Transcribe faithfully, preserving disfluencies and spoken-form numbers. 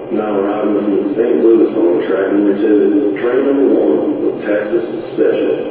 Now arriving from Saint Louis on track number two, train number one with Texas Special.